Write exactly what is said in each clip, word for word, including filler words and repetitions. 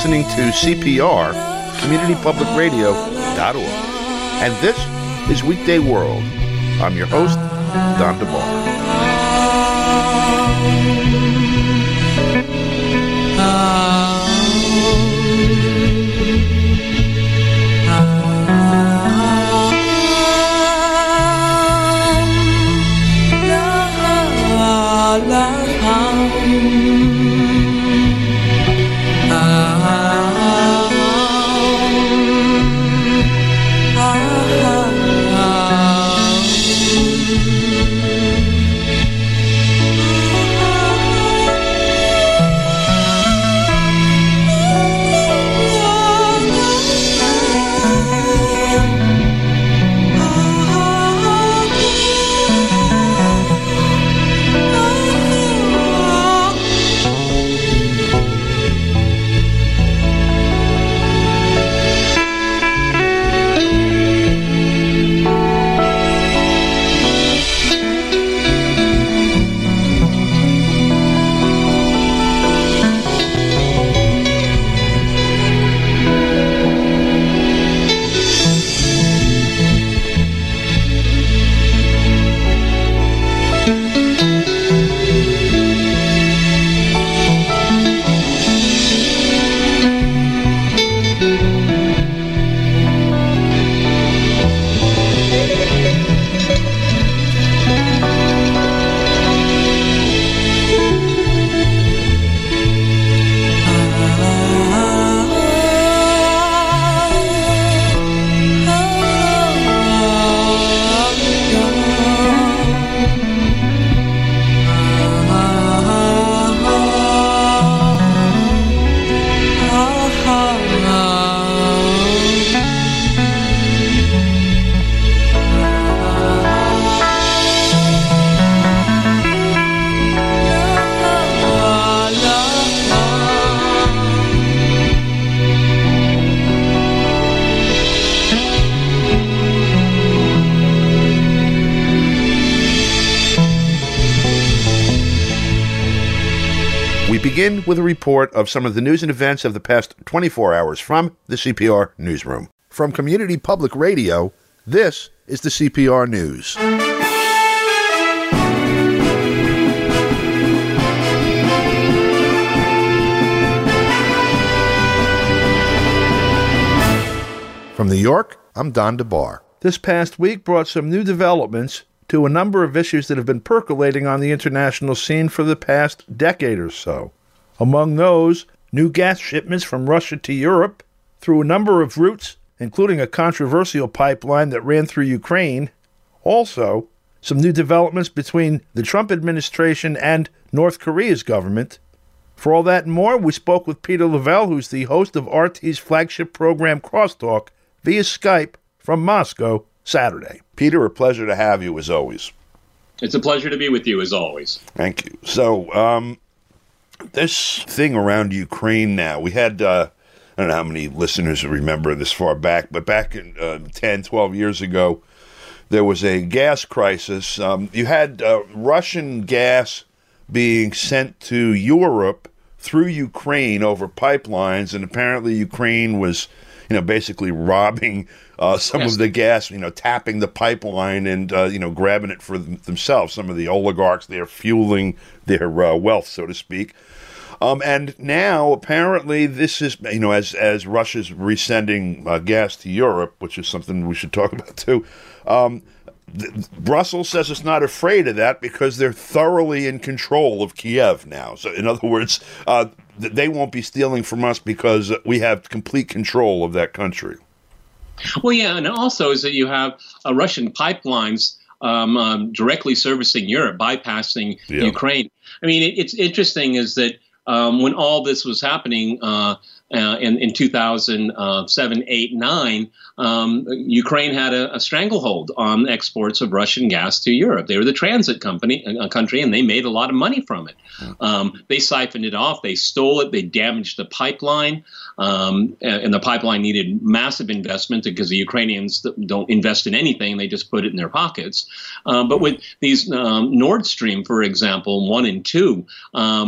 listening to C P R, community public radio dot org. And this is Weekday World. I'm your host, Don DeBar. Begin with a report of some of the news and events of the past twenty-four hours from the C P R Newsroom. From Community Public Radio, this is the C P R News. From New York, I'm Don DeBar. This past week brought some new developments to a number of issues that have been percolating on the international scene for the past decade or so. Among those, new gas shipments from Russia to Europe through a number of routes, including a controversial pipeline that ran through Ukraine. Also, some new developments between the Trump administration and North Korea's government. For all that and more, we spoke with Peter Lavelle, who's the host of R T's flagship program Crosstalk, via Skype from Moscow Saturday. Peter, a pleasure to have you as always. It's a pleasure to be with you as always. Thank you. So, um... this thing around Ukraine now, we had, uh, I don't know how many listeners remember this far back, but back in uh, ten, twelve years ago, there was a gas crisis. Um, you had uh, Russian gas being sent to Europe through Ukraine over pipelines, and apparently Ukraine was, you know, basically robbing uh, some yes. of the gas, you know, tapping the pipeline and, uh, you know, grabbing it for them- themselves. Some of the oligarchs, they're fueling their uh, wealth, so to speak. Um, and now, apparently, this is, you know, as as Russia's resending uh, gas to Europe, which is something we should talk about, too, um, th- Brussels says it's not afraid of that because they're thoroughly in control of Kiev now. So, in other words, uh, th- they won't be stealing from us because we have complete control of that country. Well, yeah, and also is that you have uh, Russian pipelines um, um, directly servicing Europe, bypassing yeah. Ukraine. I mean, it, it's interesting is that Um, when all this was happening uh, uh, in, in two thousand seven, eight, nine, um, Ukraine had a, a stranglehold on exports of Russian gas to Europe. They were the transit company, a country, and they made a lot of money from it. Um, they siphoned it off. They stole it. They damaged the pipeline. Um, and the pipeline needed massive investment because the Ukrainians don't invest in anything. They just put it in their pockets. Um, but with these um, Nord Stream, for example, one and two, um,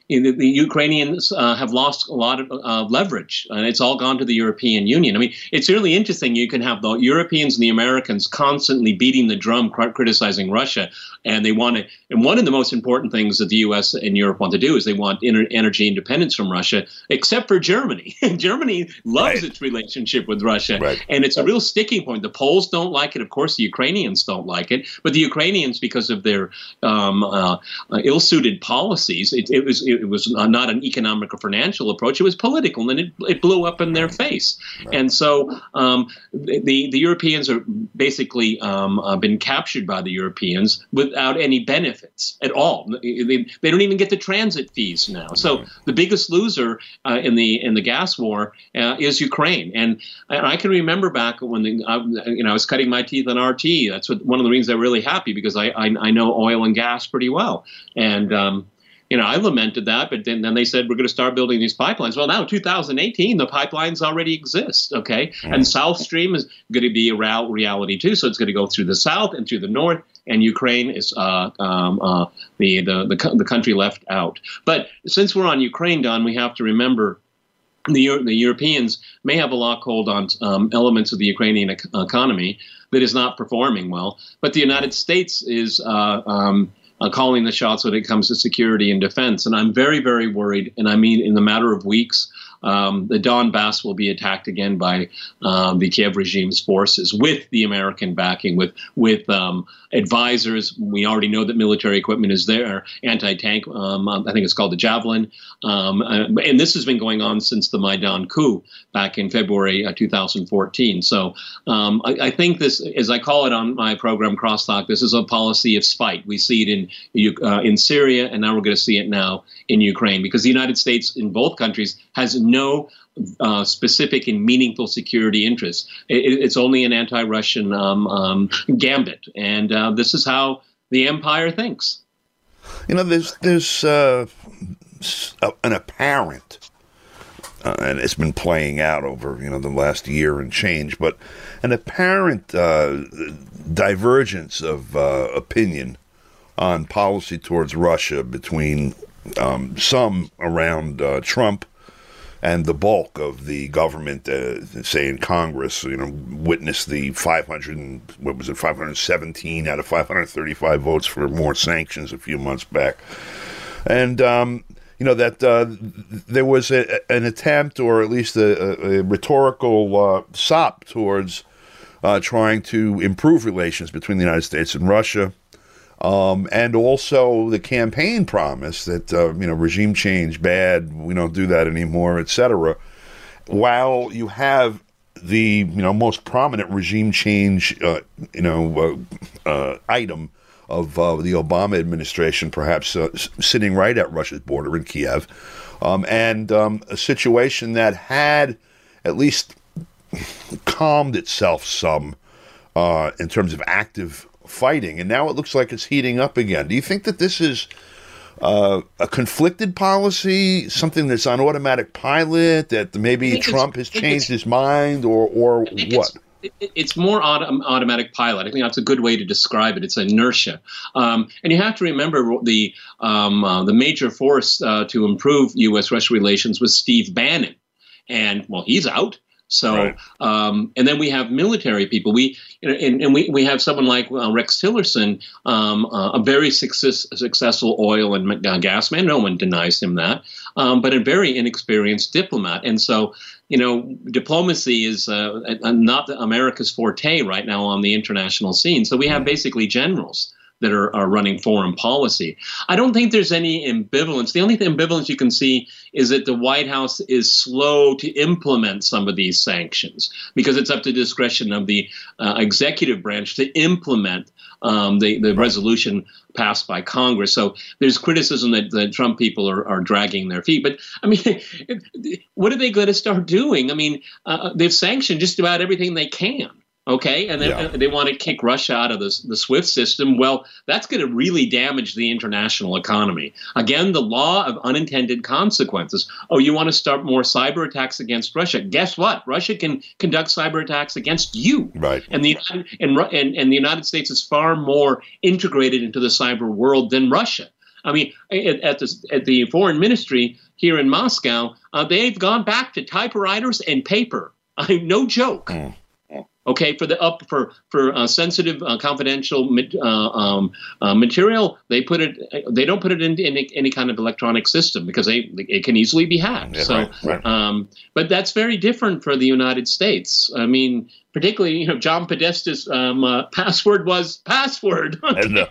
the, the Ukrainians uh, have lost a lot of uh, leverage, and it's all gone to the European Union. I mean, it's really interesting. You can have the Europeans and the Americans constantly beating the drum, cr- criticizing Russia, and they want to. And one of the most important things that the U S and Europe want to do is they want inter- energy independence from Russia, except for Germany. Germany loves right. its relationship with Russia, right. and it's a real sticking point. The Poles don't like it. Of course, the Ukrainians don't like it, but the Ukrainians, because of their um, uh, uh, ill-suited policies, it, it was it was not an economic or financial approach. It was political, and it it blew up in their face. Right. And so um, the the Europeans are basically um, uh, been captured by the Europeans without any benefits at all. They, they don't even get the transit fees now. So right. the biggest loser uh, in the in the gas war uh, is Ukraine. And, and I can remember back when the, uh, you know I was cutting my teeth on R T. That's what one of the reasons I'm really happy, because I I, I know oil and gas pretty well. And um, you know, I lamented that, but then, then they said, we're going to start building these pipelines. Well, now, two thousand eighteen, the pipelines already exist, okay? Mm. And South Stream is going to be a real reality, too. So it's going to go through the south and through the north, and Ukraine is uh, um, uh, the, the, the, the country left out. But since we're on Ukraine, Don, we have to remember the, the Europeans may have a lock hold on um, elements of the Ukrainian ec- economy that is not performing well, but the United States is uh, um, Uh, calling the shots when it comes to security and defense. And I'm very, very worried. And I mean, in the matter of weeks, um, the Donbass will be attacked again by uh, the Kiev regime's forces with the American backing, with with um, advisors. We already know that military equipment is there, anti-tank, um, I think it's called the Javelin. Um, and this has been going on since the Maidan coup back in February uh, two thousand fourteen. So um, I, I think this, as I call it on my program, Crosstalk, this is a policy of spite. We see it in uh, in Syria, and now we're going to see it now in Ukraine, because the United States in both countries has no uh, specific and meaningful security interests. It, it's only an anti-Russian um, um, gambit, and uh, this is how the empire thinks. You know, there's there's uh, an apparent, uh, and it's been playing out over you know the last year and change, but an apparent uh, divergence of uh, opinion on policy towards Russia between um, some around uh, Trump and the bulk of the government, uh, say in Congress. You know, witnessed the five hundred, what was it, five hundred seventeen out of five hundred thirty-five votes for more sanctions a few months back, and um, you know that uh, there was a, an attempt, or at least a, a rhetorical uh, sop towards uh, trying to improve relations between the United States and Russia. Um, and also the campaign promise that, uh, you know, regime change, bad, we don't do that anymore, et cetera. While you have the, you know, most prominent regime change, uh, you know, uh, uh, item of uh, the Obama administration, perhaps uh, sitting right at Russia's border in Kiev, um, and um, a situation that had at least calmed itself some uh, in terms of active fighting, and now it looks like it's heating up again. Do you think that this is uh, a conflicted policy, something that's on automatic pilot, that maybe Trump has changed his mind, or or what? It's, it's more autom- automatic pilot. I think that's a good way to describe it. It's inertia. Um, and you have to remember the um, uh, the major force uh, to improve U S Russia relations was Steve Bannon. And, well, he's out. So, right. um, and then we have military people. We, you know, and, and we, we have someone like uh, Rex Tillerson, um, uh, a very success, successful oil and uh, gas man. No one denies him that, um, but a very inexperienced diplomat. And so, you know, diplomacy is uh, not America's forte right now on the international scene. So we have basically generals that are, are running foreign policy. I don't think there's any ambivalence. The only ambivalence you can see is that the White House is slow to implement some of these sanctions, because it's up to the discretion of the uh, executive branch to implement um, the, the resolution passed by Congress. So there's criticism that the Trump people are, are dragging their feet. But, I mean, what are they going to start doing? I mean, uh, they've sanctioned just about everything they can. Okay, and then yeah. they want to kick Russia out of the, the SWIFT system. Well, that's going to really damage the international economy. Again, the law of unintended consequences. Oh, you want to start more cyber attacks against Russia? Guess what? Russia can conduct cyber attacks against you. Right. And the and, and, and the United States is far more integrated into the cyber world than Russia. I mean, at, at, the, at the foreign ministry here in Moscow, uh, they've gone back to typewriters and paper. I no joke. Mm. Okay, for the up for for uh, sensitive, uh, confidential uh, um, uh, material, they put it. They don't put it into any, any kind of electronic system because they it can easily be hacked. Yeah, so, right, right. Um, but that's very different for the United States. I mean, particularly, you know, John Podesta's um, uh, password was password. Okay? No.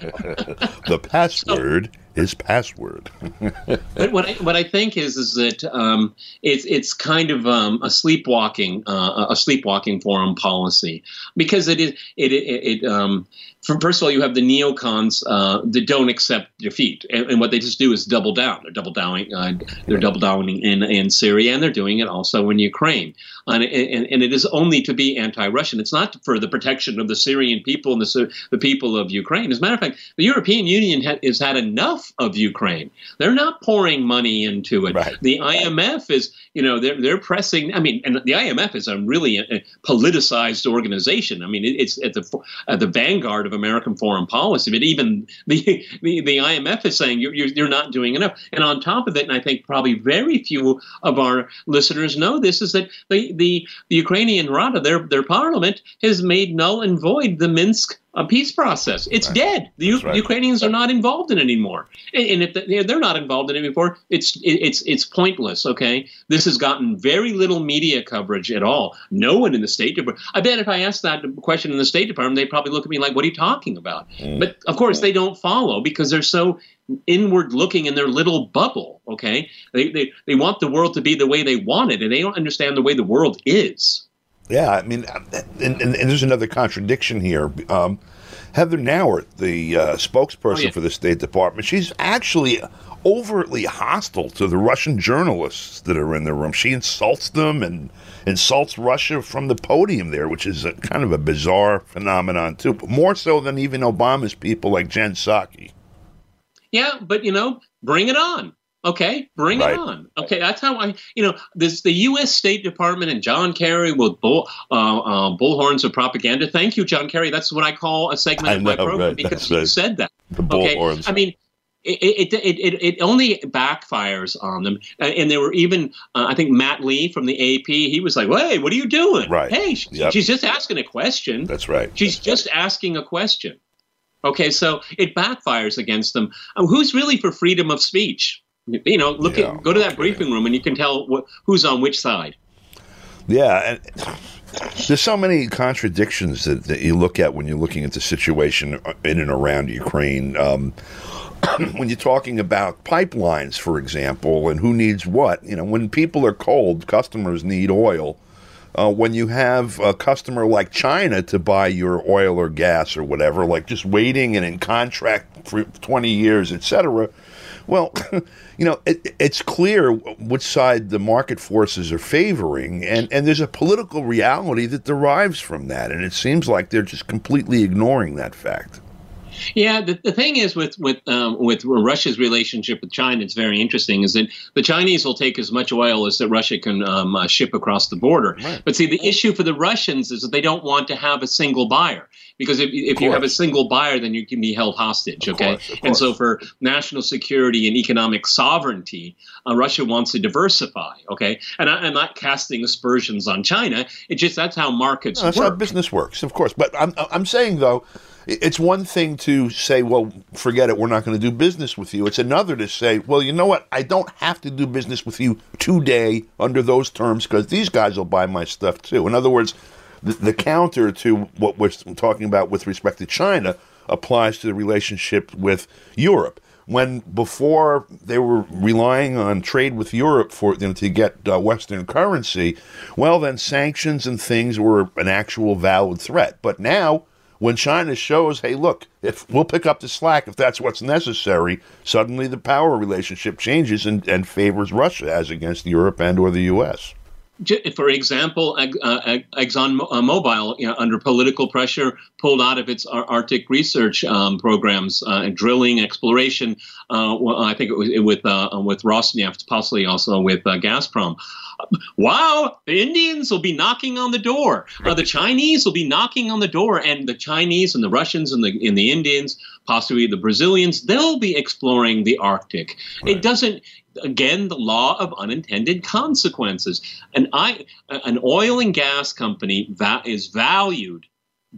The password so, is password. But what I what I think is is that um, it's it's kind of um, a sleepwalking uh, a sleepwalking foreign policy because it is it it, it um, first of all you have the neocons uh, that don't accept defeat and, and what they just do is double down. They're double downing. Uh, they're double downing in in Syria and they're doing it also in Ukraine. And, and, and it is only to be anti-Russian. It's not for the protection of the Syrian people and the, the people of Ukraine. As a matter of fact, the European Union ha- has had enough of Ukraine. They're not pouring money into it. Right. The I M F is, you know, they're they're pressing. I mean, and the I M F is a really a, a politicized organization. I mean, it, it's at the at the vanguard of American foreign policy. But even the the, the I M F is saying you're, you're you're not doing enough. And on top of it, and I think probably very few of our listeners know this, is that the The, the Ukrainian Rada, their their parliament, has made null and void the Minsk uh, peace process. It's right. dead. The U- right. Ukrainians are not involved in it anymore. And, and if the, they're not involved in it anymore, it's it, it's it's pointless. Okay, this has gotten very little media coverage at all. No one in the State Department. I bet if I asked that question in the State Department, they'd probably look at me like, "What are you talking about?" Mm. But of course, they don't follow because they're so inward looking in their little bubble. Okay, they, they they want the world to be the way they want it, and they don't understand the way the world is. Yeah, I mean, and, and, and there's another contradiction here. Um, Heather Nauert, the uh, spokesperson oh, yeah. for the State Department, she's actually overtly hostile to the Russian journalists that are in the room. She insults them and insults Russia from the podium there, which is a, kind of a bizarre phenomenon too, but more so than even Obama's people like Jen Psaki. Yeah, but, you know, bring it on. Okay, bring right. it on. Okay, that's how I, you know, this the U S State Department and John Kerry with bull, uh, uh, bullhorns of propaganda. Thank you, John Kerry. That's what I call a segment I of know, my program right. because that's you right. said that. The bullhorns. Okay, I mean, it it, it it it only backfires on them. And there were even, uh, I think, Matt Lee from the A P. He was like, "Hey, what are you doing? Right. Hey, she, yep. she's just asking a question. That's right. She's that's just right. asking a question." Okay, so it backfires against them. Um, who's really for freedom of speech? You know, look yeah, at go to that okay. briefing room and you can tell wh- who's on which side. Yeah, and there's so many contradictions that, that you look at when you're looking at the situation in and around Ukraine. Um, when you're talking about pipelines, for example, and who needs what, you know, when people are cold, customers need oil. Uh, when you have a customer like China to buy your oil or gas or whatever, like just waiting and in contract for twenty years, et cetera, well, you know, it, it's clear which side the market forces are favoring, and, and there's a political reality that derives from that, and it seems like they're just completely ignoring that fact. Yeah, the, the thing is with with um, with Russia's relationship with China, it's very interesting, is that the Chinese will take as much oil as that Russia can um, uh, ship across the border. Right. But see, the issue for the Russians is that they don't want to have a single buyer. Because if, if you have a single buyer, then you can be held hostage, of okay? Course, of and so for national security and economic sovereignty, uh, Russia wants to diversify, okay? And I, I'm not casting aspersions on China. It's just that's how markets no, that's work. That's how business works, of course. But I'm I'm saying, though, it's one thing to say, well, forget it, we're not going to do business with you. It's another to say, well, you know what, I don't have to do business with you today under those terms because these guys will buy my stuff too. In other words, the, the counter to what we're talking about with respect to China applies to the relationship with Europe. When before they were relying on trade with Europe for you know, to get uh, Western currency, well, then sanctions and things were an actual valid threat. But now, when China shows, hey, look, if we'll pick up the slack if that's what's necessary, suddenly the power relationship changes and, and favors Russia as against Europe and or the U S. For example, uh, ExxonMobil, you know, under political pressure, pulled out of its Arctic research um, programs, uh, drilling, exploration. Uh, well, I think it was with uh, with Rosneft, possibly also with uh, Gazprom. wow, the Indians will be knocking on the door. Uh, the Chinese will be knocking on the door, and the Chinese and the Russians and the and the Indians, possibly the Brazilians, they'll be exploring the Arctic. Right. It doesn't. Again, the law of unintended consequences. And I, an oil and gas company va- is valued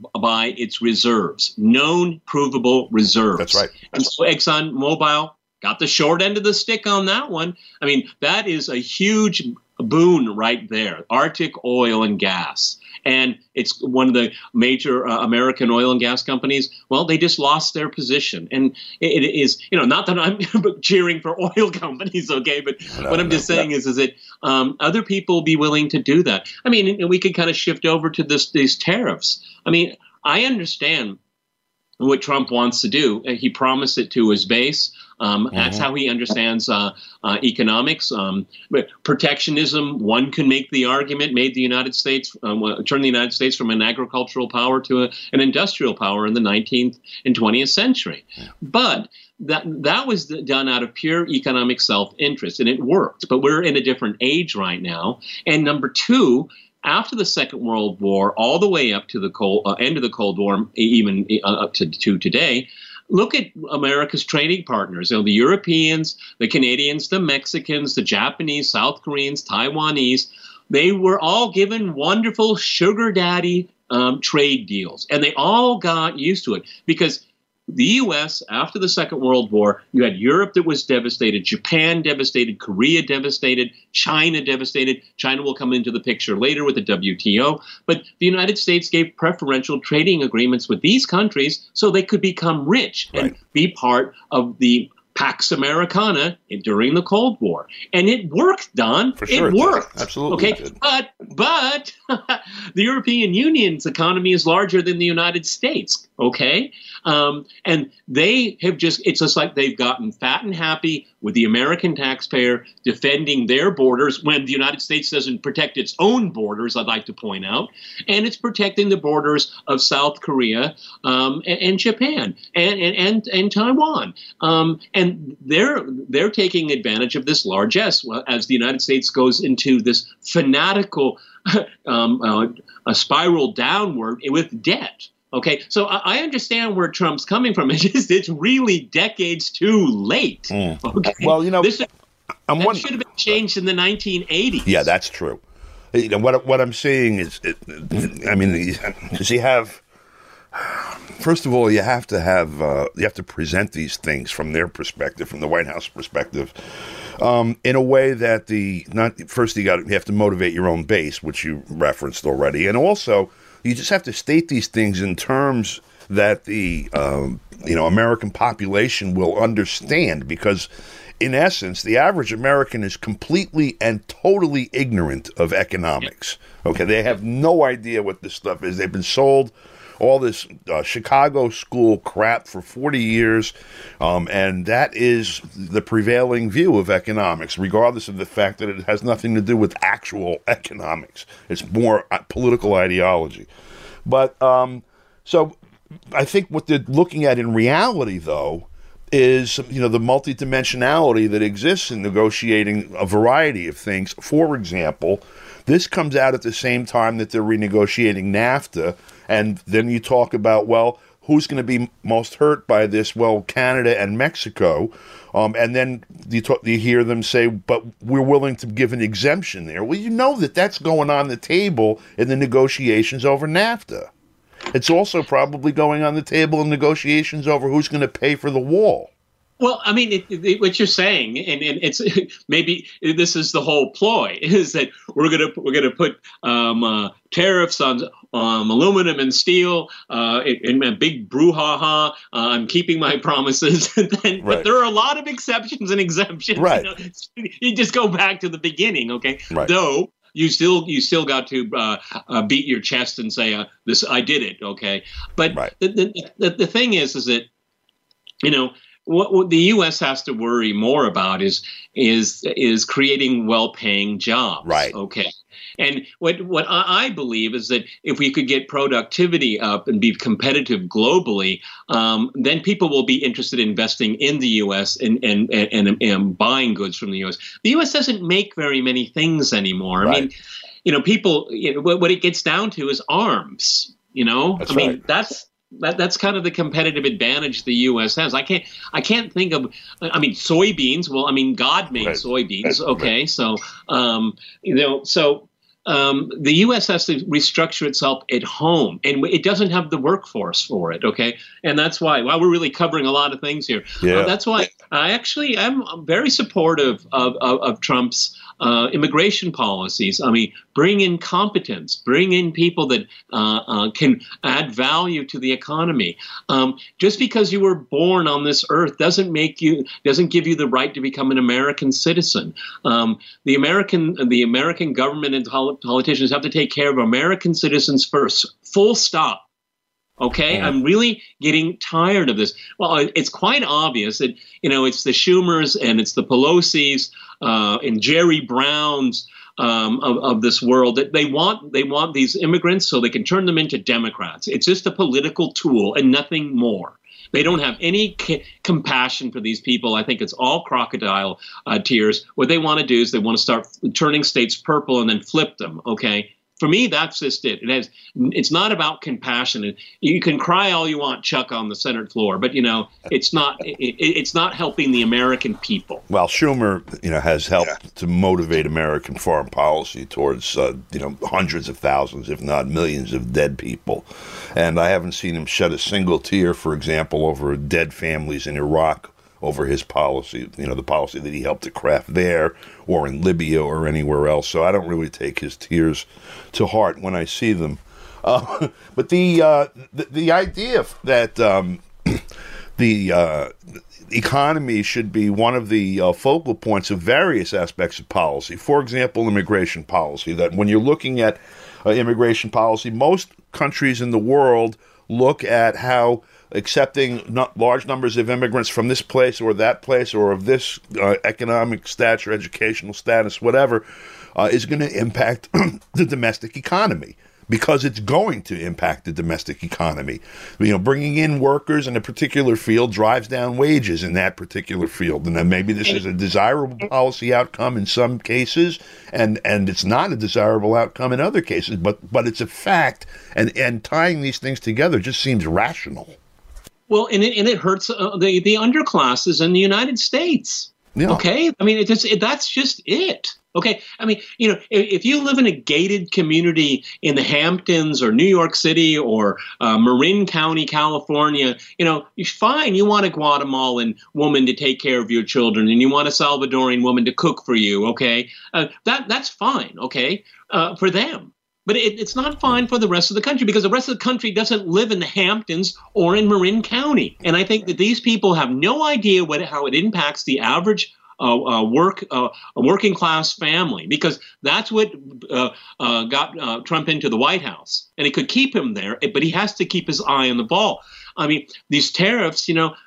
by its reserves, known provable reserves. That's right. And so ExxonMobil got the short end of the stick on that one. I mean, that is a huge boon right there, Arctic oil and gas. And it's one of the major uh, American oil and gas companies. Well, they just lost their position. And it, it is, you know, not that I'm cheering for oil companies, okay, but no, what I'm no, just saying no. is, is that um, other people will be willing to do that. I mean, we could kind of shift over to this these tariffs. I mean, I understand what Trump wants to do. He promised it to his base. Um, mm-hmm. That's how he understands uh, uh, economics. Um, but protectionism, one can make the argument, made the United States, um, turned the United States from an agricultural power to a, an industrial power in the nineteenth and twentieth century. But that that was done out of pure economic self-interest, and it worked. But we're in a different age right now. And number two, after the Second World War, all the way up to the cold, uh, end of the Cold War, even uh, up to, to today, look at America's trading partners, you know, the Europeans, the Canadians, the Mexicans, the Japanese, South Koreans, Taiwanese. They were all given wonderful sugar daddy um, trade deals, and they all got used to it because the U S, after the Second World War, you had Europe that was devastated, Japan devastated, Korea devastated, China devastated. China will come into the picture later with the W T O. But the United States gave preferential trading agreements with these countries so they could become rich and right. be part of the Pax Americana during the Cold War. And it worked, Don. For sure it worked. Did. Absolutely. Okay. But but the European Union's economy is larger than the United States. Okay. Um, and they have just, it's just like they've gotten fat and happy with the American taxpayer defending their borders when the United States doesn't protect its own borders, I'd like to point out. And it's protecting the borders of South Korea um, and, and Japan and, and, and, and Taiwan. Um, and they're they're taking advantage of this largesse as the United States goes into this fanatical um, uh, a spiral downward with debt. Okay, so I understand where Trump's coming from. It's just it's really decades too late. Mm. Okay, well, you know, this I'm that one, should have been changed in the nineteen eighties. Yeah, that's true. You know, what what I'm saying is, it, I mean, does he have? First of all, you have to have uh, you have to present these things from their perspective, from the White House perspective, um, in a way that the not first you got you have to motivate your own base, which you referenced already, and also. You just have to state these things in terms that the um, you know American population will understand, because in essence, the average American is completely and totally ignorant of economics. Okay, they have no idea what this stuff is. They've been sold all this uh, Chicago school crap for forty years, um, and that is the prevailing view of economics, regardless of the fact that it has nothing to do with actual economics. It's more political ideology. But um, so I think what they're looking at in reality, though, is you know the multidimensionality that exists in negotiating a variety of things. For example, this comes out at the same time that they're renegotiating NAFTA. And then you talk about, well, who's going to be most hurt by this? Well, Canada and Mexico. Um, and then you, talk, you hear them say, but we're willing to give an exemption there. Well, you know that that's going on the table in the negotiations over NAFTA. It's also probably going on the table in negotiations over who's going to pay for the wall. Well, I mean, it, it, what you're saying, and, and it's maybe this is the whole ploy, is that we're gonna we're gonna put um, uh, tariffs on um, aluminum and steel, uh, in a big brouhaha. Uh, I'm keeping my promises, and then, right. But there are a lot of exceptions and exemptions. Right. You know? You just go back to the beginning, okay? Right. Though you still you still got to uh, uh, beat your chest and say uh, this I did it, okay? But right. the, the the the thing is, is that you know. what, what the U S has to worry more about is is is creating well-paying jobs. Right. Okay. And what what I believe is that if we could get productivity up and be competitive globally, um, then people will be interested in investing in the U S and and, and and and buying goods from the U S. The U S doesn't make very many things anymore. Right. I mean, you know, people. You know, what, what it gets down to is arms. You know, That's I mean, right. that's. That, that's kind of the competitive advantage the U S has. I can't I can't think of, I mean, soybeans. Well, I mean, God made Right. soybeans. Okay, so um, you know, so um, the U S has to restructure itself at home, and it doesn't have the workforce for it. Okay, and that's why. Wow, we're really covering a lot of things here. Yeah. Uh, that's why I actually am very supportive of of, of Trump's uh, immigration policies. I mean, bring in competence, bring in people that uh, uh, can add value to the economy. Um, just because you were born on this earth doesn't make you, doesn't give you the right to become an American citizen. Um, the American, the American government and politicians have to take care of American citizens first. Full stop. Okay, Yeah. I'm really getting tired of this. Well, it's quite obvious that, you know, it's the Schumers and it's the Pelosi's uh, and Jerry Browns um, of, of this world that they want. They want these immigrants so they can turn them into Democrats. It's just a political tool and nothing more. They don't have any c- compassion for these people. I think it's all crocodile uh, tears. What they want to do is they want to start turning states purple and then flip them. Okay. For me, that's just it. It has. It's not about compassion. You can cry all you want, Chuck, on the Senate floor, but you know, it's not. It, it's not helping the American people. Well, Schumer, you know, has helped yeah. to motivate American foreign policy towards, uh, you know, hundreds of thousands, if not millions, of dead people, and I haven't seen him shed a single tear, for example, over dead families in Iraq. Over his policy, you know, the policy that he helped to craft there or in Libya or anywhere else. So I don't really take his tears to heart when I see them. Uh, but the, uh, the the idea that um, the uh, economy should be one of the uh, focal points of various aspects of policy, for example, immigration policy, that when you're looking at uh, immigration policy, most countries in the world look at how accepting not large numbers of immigrants from this place or that place or of this uh, economic stature, educational status, whatever, uh, is going to impact the domestic economy. Because it's going to impact the domestic economy. You know, bringing in workers in a particular field drives down wages in that particular field. And then maybe this is a desirable policy outcome in some cases, and, and it's not a desirable outcome in other cases, but but it's a fact. And, and tying these things together just seems rational. Well, and it, and it hurts uh, the, the underclasses in the United States. Yeah. Okay? I mean, it just, it, that's just it. Okay, I mean, you know, if, if you live in a gated community in the Hamptons or New York City or uh, Marin County, California, you know, you're fine. You want a Guatemalan woman to take care of your children, and you want a Salvadorian woman to cook for you. Okay, uh, that that's fine. Okay, uh, for them. But it, it's not fine for the rest of the country because the rest of the country doesn't live in the Hamptons or in Marin County. And I think that these people have no idea what how it impacts the average Uh, uh, work, uh, a working class family, because that's what uh, uh, got uh, Trump into the White House, and it could keep him there, but he has to keep his eye on the ball. I mean, these tariffs, you know,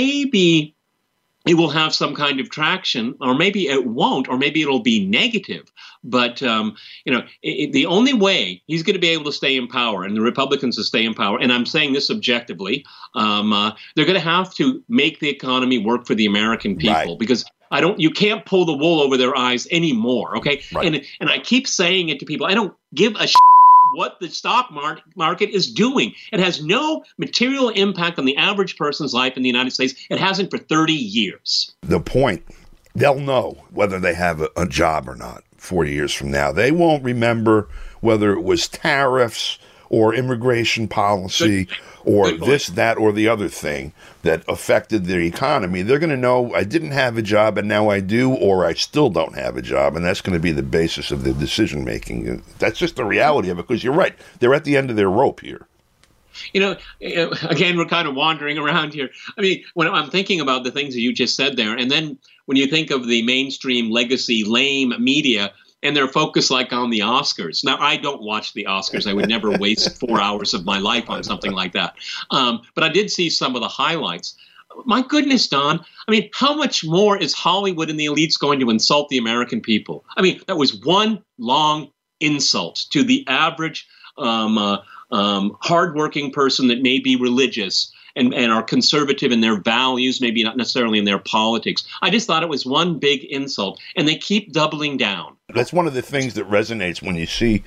maybe it will have some kind of traction, or maybe it won't, or maybe it'll be negative. But, um, you know, it, it, the only way he's going to be able to stay in power and the Republicans to stay in power, and I'm saying this objectively, um, uh, they're going to have to make the economy work for the American people, right. Because I don't. You can't pull the wool over their eyes anymore. Okay, right. and and I keep saying it to people. I don't give a shit what the stock mar- market is doing. It has no material impact on the average person's life in the United States. It hasn't for thirty years. The point, they'll know whether they have a, a job or not forty years from now. They won't remember whether it was tariffs or immigration policy Good. or Good this, that, or the other thing that affected their economy. They're going to know I didn't have a job and now I do, or I still don't have a job, and that's going to be the basis of their decision-making. That's just the reality of it, because you're right. They're at the end of their rope here. You know, again, we're kind of wandering around here. I mean, when I'm thinking about the things that you just said there, and then when you think of the mainstream legacy lame media, and they're focused like on the Oscars. Now, I don't watch the Oscars. I would never waste four hours of my life on something like that. Um, but I did see some of the highlights. my goodness, Don. I mean, how much more is Hollywood and the elites going to insult the American people? I mean, that was one long insult to the average um, uh, um, hardworking person that may be religious and, and are conservative in their values, maybe not necessarily in their politics. I just thought it was one big insult, and they keep doubling down. That's one of the things that resonates when you see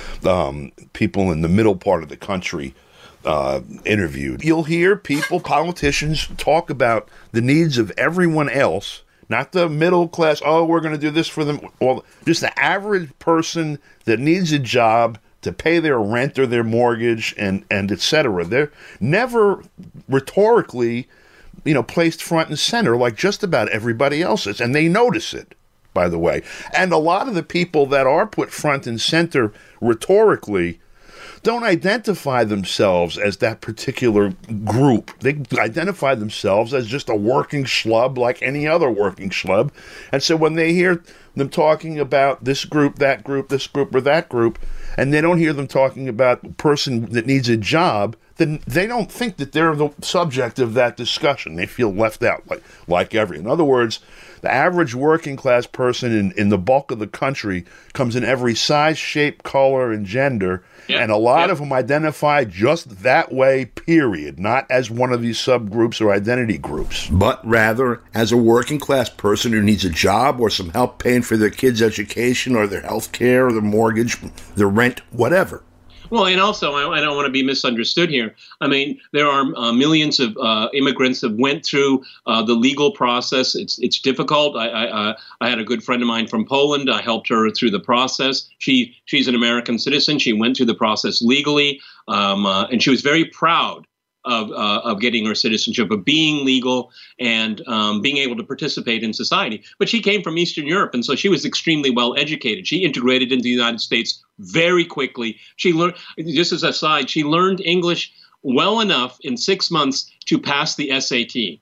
um, people in the middle part of the country uh, interviewed. You'll hear people, politicians, talk about the needs of everyone else, not the middle class, oh, we're going to do this for them. Well, just the average person that needs a job to pay their rent or their mortgage and, and et cetera. They're never rhetorically, you know, placed front and center like just about everybody else is. And they notice it, by the way. And a lot of the people that are put front and center rhetorically don't identify themselves as that particular group. They identify themselves as just a working schlub like any other working schlub. And so when they hear them talking about this group, that group, this group, or that group, and they don't hear them talking about a person that needs a job, then they don't think that they're the subject of that discussion. They feel left out, like like every. In other words, the average working class person in, in the bulk of the country comes in every size, shape, color, and gender, yeah. and a lot yeah. of them identify just that way, period, not as one of these subgroups or identity groups, but rather as a working class person who needs a job or some help paying for their kids' education or their health care or their mortgage, their rent, whatever. Well, and also, I, I don't want to be misunderstood here. I mean, there are uh, millions of uh, immigrants that went through uh, the legal process. It's it's difficult. I I, uh, I had a good friend of mine from Poland. I helped her through the process. She she's an American citizen. She went through the process legally, um, uh, and she was very proud of uh, of getting her citizenship, of being legal and um, being able to participate in society. But she came from Eastern Europe, and so she was extremely well educated. She integrated into the United States very quickly. She learned, just as a side, she learned English well enough in six months to pass the S A T.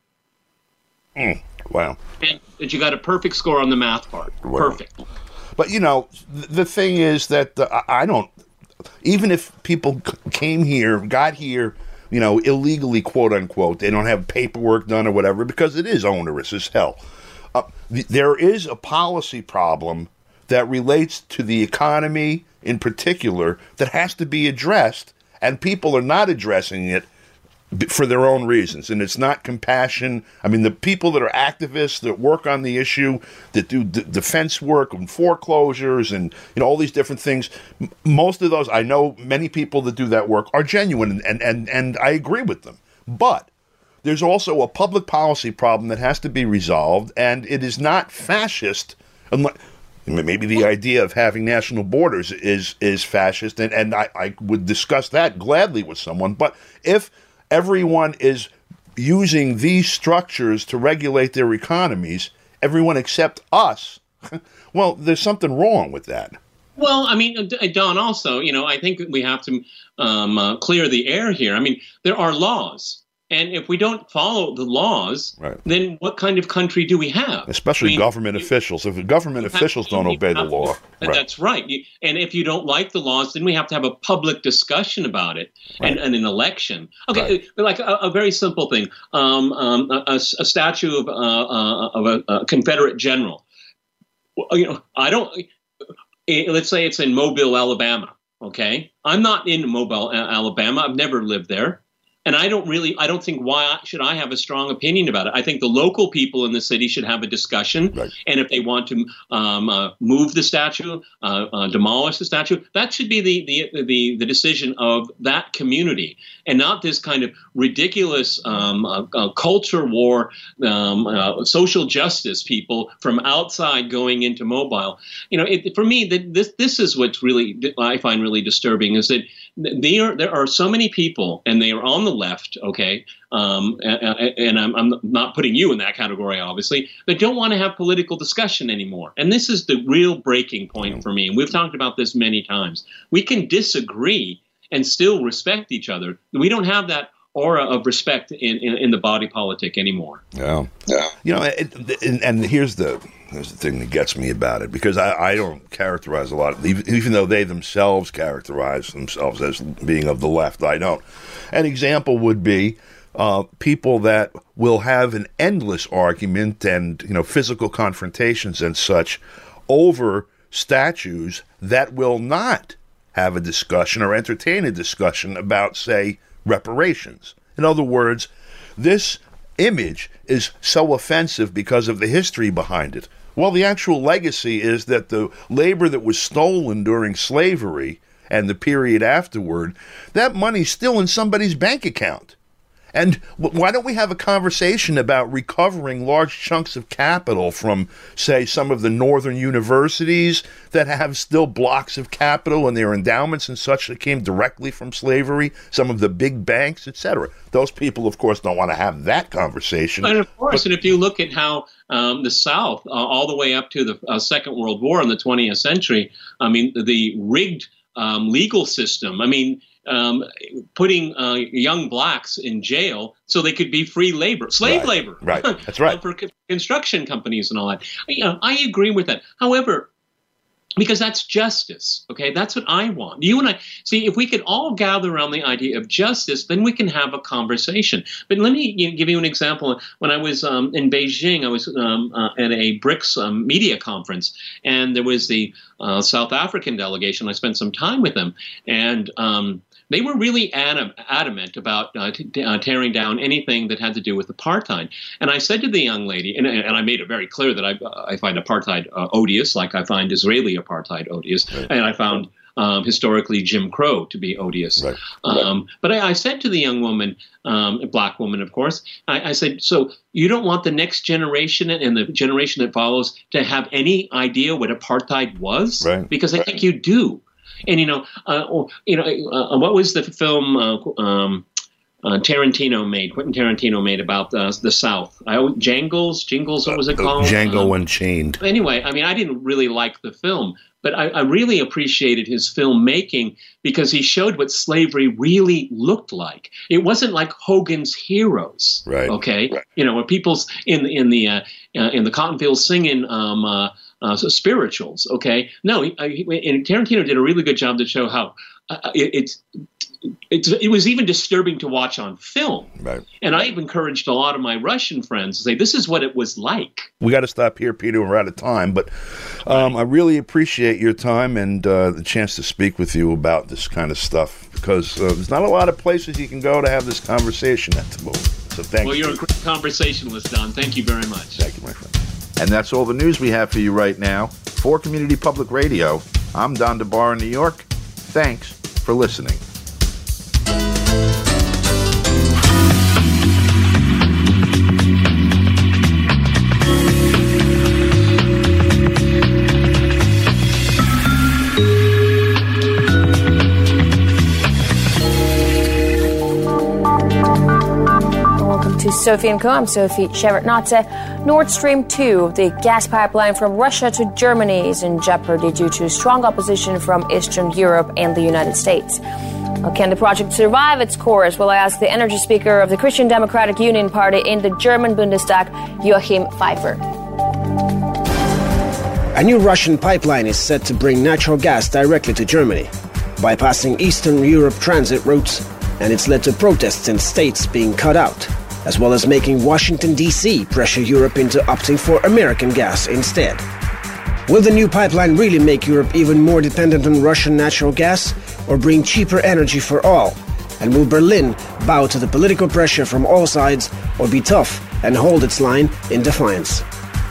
Mm, wow. And, and she got a perfect score on the math part. Wow. Perfect. But, you know, the thing is that uh, I don't, even if people came here, got here, you know, illegally, quote unquote, they don't have paperwork done or whatever, because it is onerous as hell. Uh, th- there is a policy problem that relates to the economy in particular that has to be addressed, and people are not addressing it for their own reasons. And it's not compassion. I mean, the people that are activists that work on the issue, that do d- defense work and foreclosures and, you know, all these different things, m- most of those, I know many people that do that work are genuine, and, and, and I agree with them. But there's also a public policy problem that has to be resolved, and it is not fascist. Unless, maybe the idea of having national borders is is fascist, and, and I, I would discuss that gladly with someone. But if everyone is using these structures to regulate their economies, everyone except us, well, there's something wrong with that. Well, I mean, Don, also, you know, I think we have to um, uh, clear the air here. I mean, there are laws. And if we don't follow the laws, right, then what kind of country do we have? Especially I mean, government you, officials. If government officials don't obey the law. Right. That's right. You, and if you don't like the laws, then we have to have a public discussion about it, right, and, and an election. Okay, right. Like a, a very simple thing. Um, um, a, a statue of, uh, uh, of a, a Confederate general. You know, I don't, let's say it's in Mobile, Alabama. Okay. I'm not in Mobile, Alabama. I've never lived there. And I don't really, I don't think why should I have a strong opinion about it. I think the local people in the city should have a discussion. Right. And if they want to um, uh, move the statue, uh, uh, demolish the statue, that should be the, the the the decision of that community, and not this kind of ridiculous um, uh, uh, culture war, um, uh, social justice people from outside going into Mobile. You know, it, for me, the, this this is what's really I find really disturbing, is that there there are so many people, and they are on the left, okay, um, and, and I'm, I'm not putting you in that category, obviously, that don't want to have political discussion anymore. And this is the real breaking point for me. And we've talked about this many times. We can disagree and still respect each other. We don't have that aura of respect in, in, in the body politic anymore. Yeah. Yeah. You know, it, and, and here's the here's the thing that gets me about it, because I, I don't characterize a lot of, even, even though they themselves characterize themselves as being of the left, I don't. An example would be uh, people that will have an endless argument and, you know, physical confrontations and such over statues that will not have a discussion or entertain a discussion about, say, reparations. In other words, this image is so offensive because of the history behind it. Well, the actual legacy is that the labor that was stolen during slavery and the period afterward, that money's still in somebody's bank account. And why don't we have a conversation about recovering large chunks of capital from, say, some of the northern universities that have still blocks of capital and their endowments and such that came directly from slavery, some of the big banks, et cetera. Those people, of course, don't want to have that conversation. And of course, but, and if you look at how um, the South, uh, all the way up to the uh, Second World War in the twentieth century, I mean, the rigged um, legal system, I mean, Um, putting uh, young blacks in jail so they could be free labor, slave right, labor. Right, that's right. For co- construction companies and all that. You know, I agree with that. However, because that's justice, okay? That's what I want. You and I, see, if we could all gather around the idea of justice, then we can have a conversation. But let me you know, give you an example. When I was um, in Beijing, I was um, uh, at a BRICS um, media conference, and there was the uh, South African delegation. I spent some time with them, and um, they were really adam- adamant about uh, t- uh, tearing down anything that had to do with apartheid. And I said to the young lady, and, and I made it very clear that I, uh, I find apartheid uh, odious, like I find Israeli apartheid odious, right. And I found um, historically Jim Crow to be odious. Right. Um, right. But I, I said to the young woman, um, a black woman, of course, I, I said, so you don't want the next generation and the generation that follows to have any idea what apartheid was? Right. Because I right. think you do. And, you know, uh, or, you know, uh, what was the film uh, um, uh, Tarantino made, Quentin Tarantino made about uh, the South? I, Jangles, Jingles, what was it called? Uh, Django um, Unchained. Anyway, I mean, I didn't really like the film, but I, I really appreciated his filmmaking because he showed what slavery really looked like. It wasn't like Hogan's Heroes, right? Okay, right. You know, where people's in in the uh, uh, in the cotton fields singing. Um, uh, Uh, so spirituals, okay? No, he, he, and Tarantino did a really good job to show how uh, it, it's, it's it was even disturbing to watch on film. Right. And I've encouraged a lot of my Russian friends to say, this is what it was like. We got to stop here, Peter. We're out of time. But um, I really appreciate your time and uh, the chance to speak with you about this kind of stuff because uh, there's not a lot of places you can go to have this conversation at the moment. So thank well, you. Well, you're a great conversationalist, Don. Thank you very much. Thank you, my friend. And that's all the news we have for you right now. For Community Public Radio, I'm Don DeBar in New York. Thanks for listening. To Sophie and Co. I'm Sophie Shevardnadze. Nord Stream two, the gas pipeline from Russia to Germany, is in jeopardy due to strong opposition from Eastern Europe and the United States. Well, can the project survive its course? Well, I asked the energy speaker of the Christian Democratic Union Party in the German Bundestag, Joachim Pfeiffer. A new Russian pipeline is set to bring natural gas directly to Germany, bypassing Eastern Europe transit routes, and it's led to protests in states being cut out, as well as making Washington, D C pressure Europe into opting for American gas instead. Will the new pipeline really make Europe even more dependent on Russian natural gas, or bring cheaper energy for all? And will Berlin bow to the political pressure from all sides, or be tough and hold its line in defiance?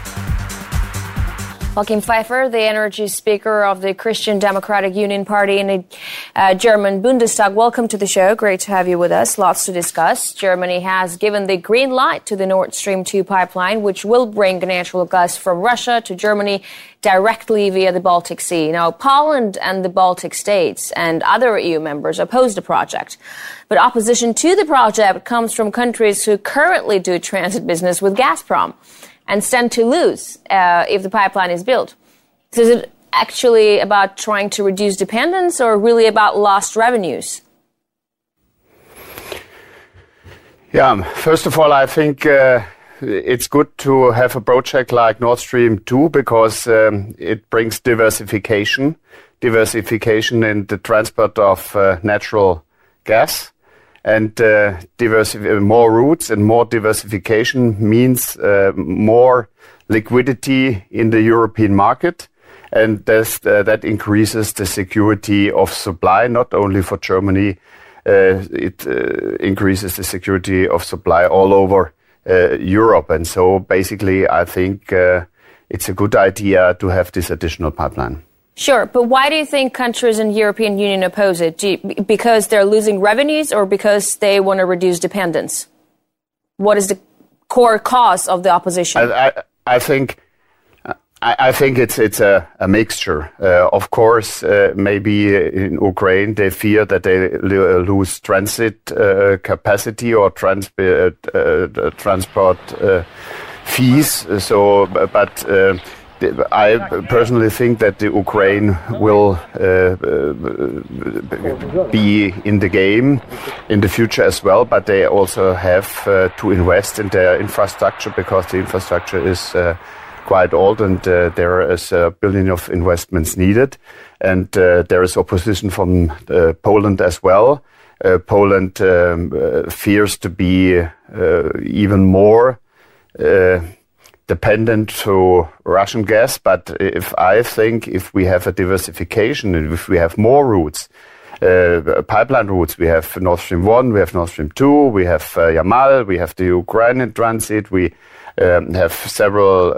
Joachim Pfeiffer, the energy speaker of the Christian Democratic Union Party in the uh, German Bundestag. Welcome to the show. Great to have you with us. Lots to discuss. Germany has given the green light to the Nord Stream two pipeline, which will bring natural gas from Russia to Germany directly via the Baltic Sea. Now, Poland and the Baltic states and other E U members oppose the project. But opposition to the project comes from countries who currently do transit business with Gazprom and stand to lose uh, if the pipeline is built. So is it actually about trying to reduce dependence or really about lost revenues? Yeah, first of all, I think uh, it's good to have a project like Nord Stream two because um, it brings diversification, diversification in the transport of uh, natural gas. And uh, diversif- more routes and more diversification means uh, more liquidity in the European market. And uh, that increases the security of supply, not only for Germany, uh, it uh, increases the security of supply all over uh, Europe. And so basically, I think uh, it's a good idea to have this additional pipeline. Sure, but why do you think countries in the European Union oppose it? Do you, because they're losing revenues or because they want to reduce dependence? What is the core cause of the opposition? I, I, I think I, I think it's it's a, a mixture. Uh, of course, uh, maybe in Ukraine they fear that they lo- lose transit uh, capacity or trans- uh, uh, transport uh, fees. So, but. Uh, I personally think that the Ukraine will uh, be in the game in the future as well, but they also have uh, to invest in their infrastructure because the infrastructure is uh, quite old and uh, there is a billion of investments needed. And uh, there is opposition from uh, Poland as well. Uh, Poland um, uh, fears to be uh, even more uh, dependent to Russian gas, but if I think if we have a diversification and if we have more routes, uh, pipeline routes, we have Nord Stream one, we have Nord Stream two, we have uh, Yamal, we have the Ukrainian transit, we um, have several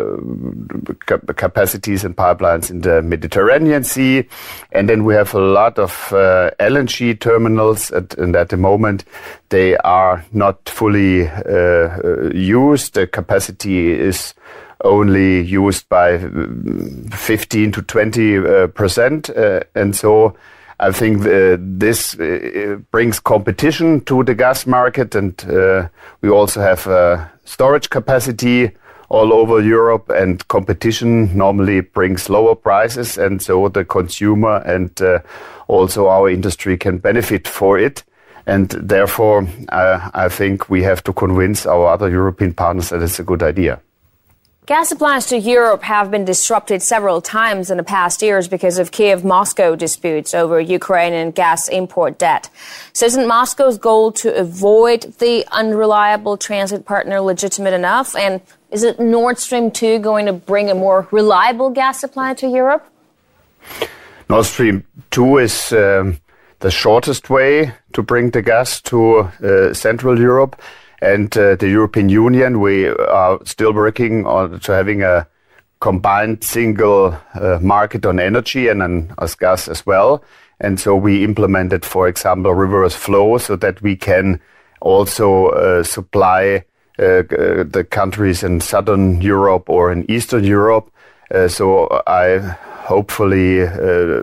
uh, cap- capacities and pipelines in the Mediterranean Sea, and then we have a lot of uh, L N G terminals, at, and at the moment they are not fully uh, used. The capacity is only used by fifteen to twenty uh, percent, uh, and so I think uh, this uh, brings competition to the gas market, and uh, we also have uh, storage capacity all over Europe, and competition normally brings lower prices, and so the consumer and uh, also our industry can benefit for it. And therefore, uh, I think we have to convince our other European partners that it's a good idea. Gas supplies to Europe have been disrupted several times in the past years because of Kiev-Moscow disputes over Ukrainian gas import debt. So isn't Moscow's goal to avoid the unreliable transit partner legitimate enough? And is it Nord Stream two going to bring a more reliable gas supply to Europe? Nord Stream two is um, the shortest way to bring the gas to uh, Central Europe. And uh, the European Union, we are still working on to having a combined single uh, market on energy and on as gas as well. And so we implemented, for example, reverse flow so that we can also uh, supply uh, the countries in Southern Europe or in Eastern Europe. Uh, so I hopefully uh,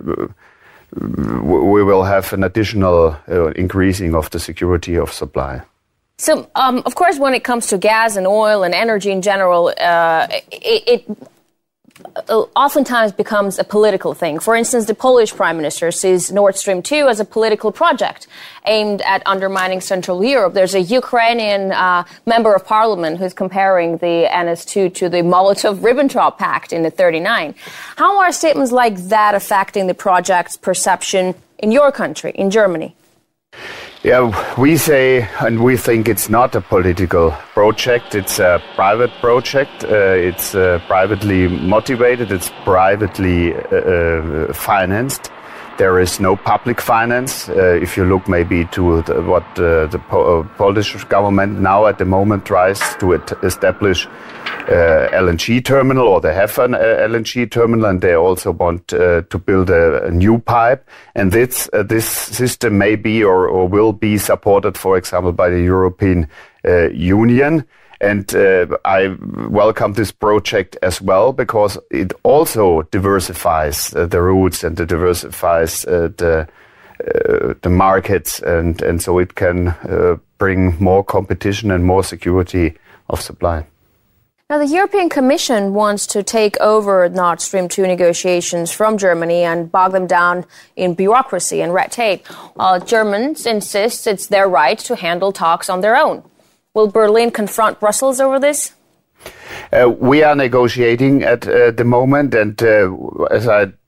we will have an additional uh, increasing of the security of supply. So, um, of course, when it comes to gas and oil and energy in general, uh, it, it oftentimes becomes a political thing. For instance, the Polish Prime Minister sees Nord Stream two as a political project aimed at undermining Central Europe. There's a Ukrainian uh, member of parliament who's comparing the N S two to the Molotov-Ribbentrop Pact in the thirty-nine. How are statements like that affecting the project's perception in your country, in Germany? Yeah, we say and we think it's not a political project. It's a private project. Uh, it's uh, privately motivated. It's privately uh, financed. There is no public finance. Uh, if you look maybe to the, what uh, the po- uh, Polish government now at the moment tries to et- establish uh, L N G terminal, or they have an uh, L N G terminal, and they also want uh, to build a, a new pipe. And this uh, this system may be or, or will be supported, for example, by the European uh, Union. And uh, I welcome this project as well because it also diversifies uh, the routes and it diversifies uh, the uh, the markets, and, and so it can uh, bring more competition and more security of supply. Now, the European Commission wants to take over Nord Stream two negotiations from Germany and bog them down in bureaucracy and red tape, while Germans insist it's their right to handle talks on their own. Will Berlin confront Brussels over this? Uh, we are negotiating at uh, the moment, and uh, as I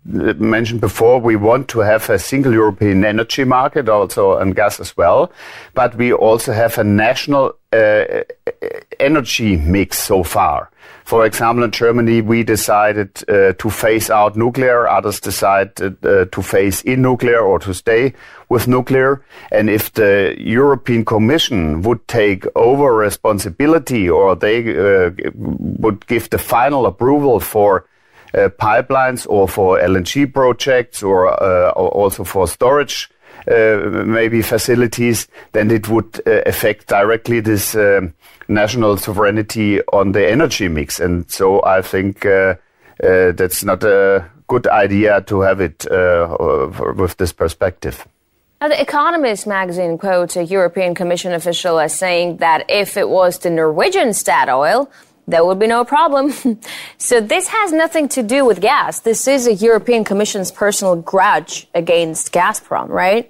mentioned before, we want to have a single European energy market, also on gas as well. But we also have a national uh, energy mix so far. For example, in Germany, we decided uh, to phase out nuclear. Others decided uh, to phase in nuclear or to stay with nuclear. And if the European Commission would take over responsibility, or they uh, would give the final approval for uh, pipelines or for L N G projects, or, uh, or also for storage uh, maybe facilities, then it would uh, affect directly this um, national sovereignty on the energy mix. And so I think uh, uh, that's not a good idea to have it uh, with this perspective. Now, The Economist magazine quotes a European Commission official as saying that if it was the Norwegian Statoil, there would be no problem. So this has nothing to do with gas. This is a European Commission's personal grudge against Gazprom, right?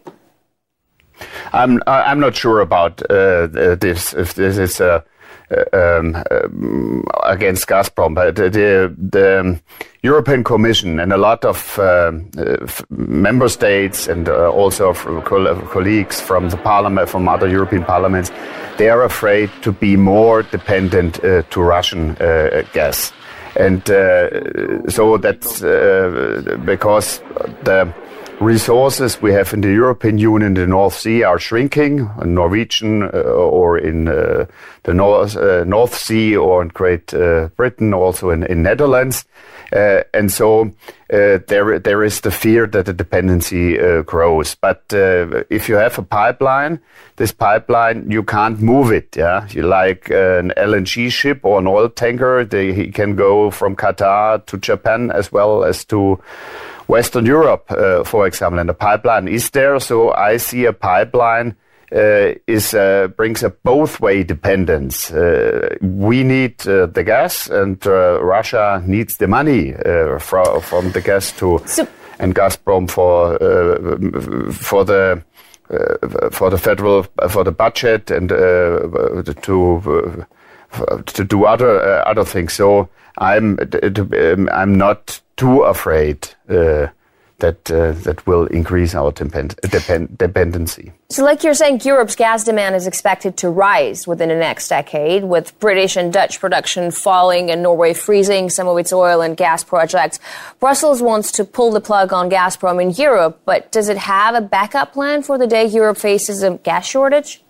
I'm I'm not sure about uh, this. If this is uh, um, um, against Gazprom, but the the European Commission and a lot of uh, f- member states and uh, also from co- colleagues from the parliament, from other European parliaments, they are afraid to be more dependent uh, to Russian uh, gas, and uh, so that's uh, because the resources we have in the European Union, the North Sea, are shrinking, in Norwegian uh, or in uh, the North, uh, North Sea, or in Great uh, Britain, also in, in Netherlands. Uh, and so uh, there there is the fear that the dependency uh, grows. But uh, if you have a pipeline, this pipeline, you can't move it. Yeah, you like uh, an L N G ship or an oil tanker, they he can go from Qatar to Japan as well as to Western Europe, uh, for example, and the pipeline is there. So I see a pipeline uh, is uh, brings a both-way dependence. Uh, we need uh, the gas, and uh, Russia needs the money uh, from from the gas to so, and Gazprom for uh, for the uh, for the federal for the budget and uh, to uh, to do other uh, other things. So I'm I'm not too afraid uh, that uh, that will increase our depend- depend- dependency. So like you're saying, Europe's gas demand is expected to rise within the next decade, with British and Dutch production falling and Norway freezing some of its oil and gas projects. Brussels wants to pull the plug on Gazprom in Europe, but does it have a backup plan for the day Europe faces a gas shortage?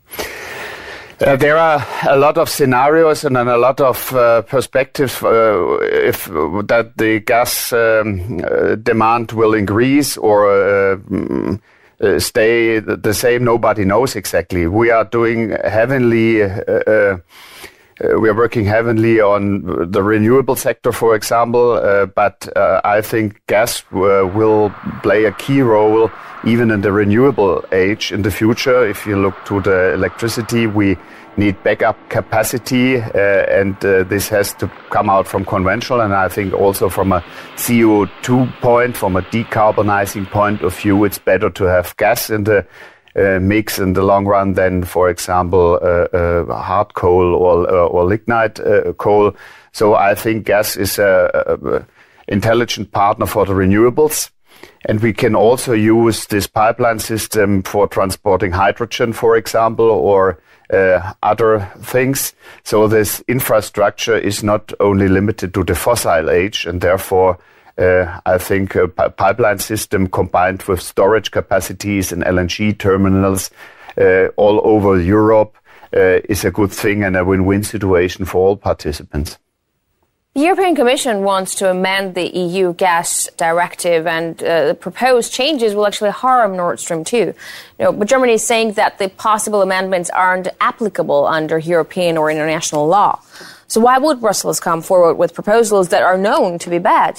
Uh, there are a lot of scenarios and a lot of uh, perspectives uh, if that the gas um, uh, demand will increase or uh, uh, stay the same. Nobody knows exactly. We are doing heavily. Uh, uh, Uh, we are working heavily on the renewable sector, for example, uh, but uh, I think gas uh, will play a key role even in the renewable age in the future. If you look to the electricity, we need backup capacity, uh, and uh, this has to come out from conventional, and I think also from a C O two point, from a decarbonizing point of view, it's better to have gas in the Uh, mix in the long run than, for example, uh, uh, hard coal or, uh, or lignite uh, coal. So I think gas is a, a intelligent partner for the renewables. And we can also use this pipeline system for transporting hydrogen, for example, or uh, other things. So this infrastructure is not only limited to the fossil age, and therefore Uh, I think a p- pipeline system combined with storage capacities and L N G terminals uh, all over Europe uh, is a good thing and a win-win situation for all participants. The European Commission wants to amend the E U gas directive, and uh, the proposed changes will actually harm Nord Stream two. You know, but Germany is saying that the possible amendments aren't applicable under European or international law. So why would Brussels come forward with proposals that are known to be bad?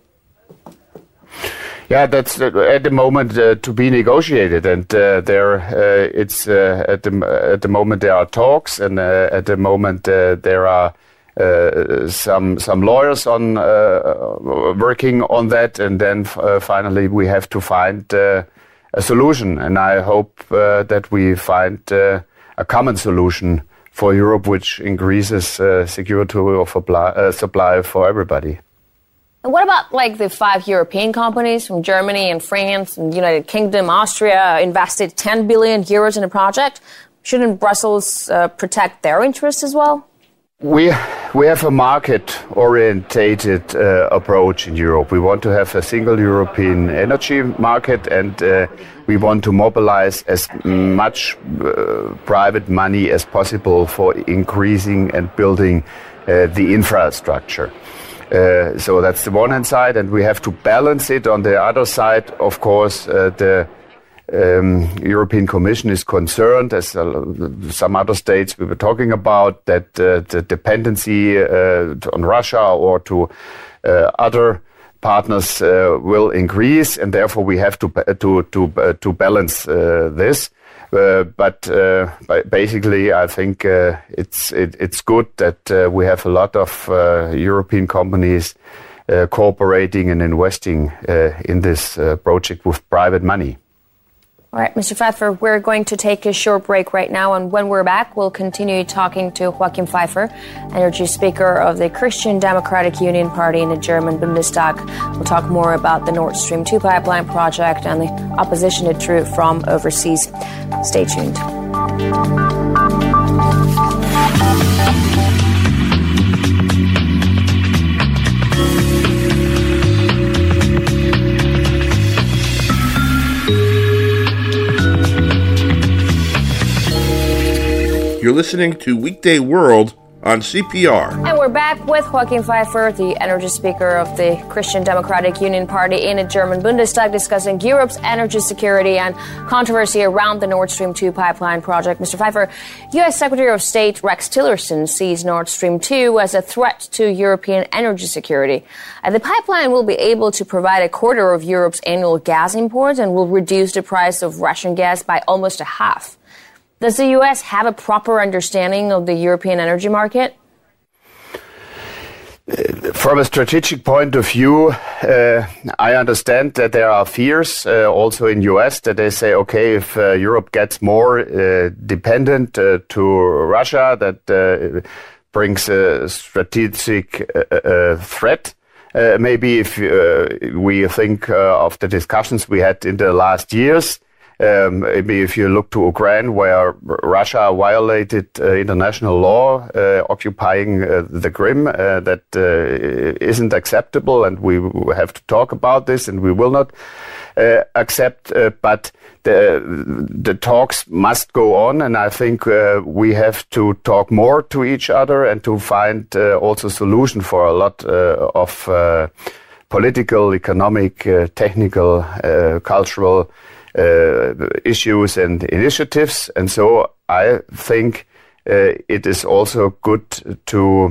Yeah, that's uh, at the moment uh, to be negotiated, and uh, there uh, it's uh, at the at the moment there are talks, and uh, at the moment uh, there are uh, some some lawyers on uh, working on that, and then uh, finally we have to find uh, a solution, and I hope uh, that we find uh, a common solution for Europe, which increases uh, security of supply, uh, supply for everybody. And what about like the five European companies from Germany and France and United Kingdom, Austria invested ten billion euros in a project? Shouldn't Brussels uh, protect their interests as well? We we have a market-orientated uh, approach in Europe. We want to have a single European energy market, and uh, we want to mobilize as much uh, private money as possible for increasing and building uh, the infrastructure. Uh, so that's the one hand side, and we have to balance it. On the other side, of course, uh, the Um, European Commission is concerned, as uh, some other states we were talking about, that uh, the dependency uh, on Russia or to uh, other partners uh, will increase, and therefore we have to to to uh, to balance uh, this. Uh, but uh, basically, I think uh, it's it, it's good that uh, we have a lot of uh, European companies uh, cooperating and investing uh, in this uh, project with private money. All right, Mister Pfeiffer, we're going to take a short break right now, and when we're back, we'll continue talking to Joachim Pfeiffer, Energy Speaker of the Christian Democratic Union Party in the German Bundestag. We'll talk more about the Nord Stream two pipeline project and the opposition it drew from overseas. Stay tuned. You're listening to Weekday World on C P R. And we're back with Joachim Pfeiffer, the Energy Speaker of the Christian Democratic Union Party in the German Bundestag, discussing Europe's energy security and controversy around the Nord Stream two pipeline project. Mister Pfeiffer, U S Secretary of State Rex Tillerson sees Nord Stream two as a threat to European energy security. And the pipeline will be able to provide a quarter of Europe's annual gas imports and will reduce the price of Russian gas by almost a half. Does the U S have a proper understanding of the European energy market? From a strategic point of view, uh, I understand that there are fears uh, also in U S that they say, okay, if uh, Europe gets more uh, dependent uh, to Russia, that uh, brings a strategic uh, uh, threat. Uh, maybe if uh, we think uh, of the discussions we had in the last years, Um, maybe if you look to Ukraine, where Russia violated uh, international law, uh, occupying uh, the Crimea, uh, that uh, isn't acceptable, and we have to talk about this, and we will not uh, accept. Uh, but the the talks must go on, and I think uh, we have to talk more to each other and to find uh, also solution for a lot uh, of uh, political, economic, uh, technical, uh, cultural Uh, issues and initiatives. And so I think uh, it is also good to